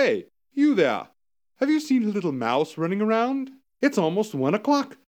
Hey, you there! Have you seen a little mouse running around? It's almost 1 o'clock.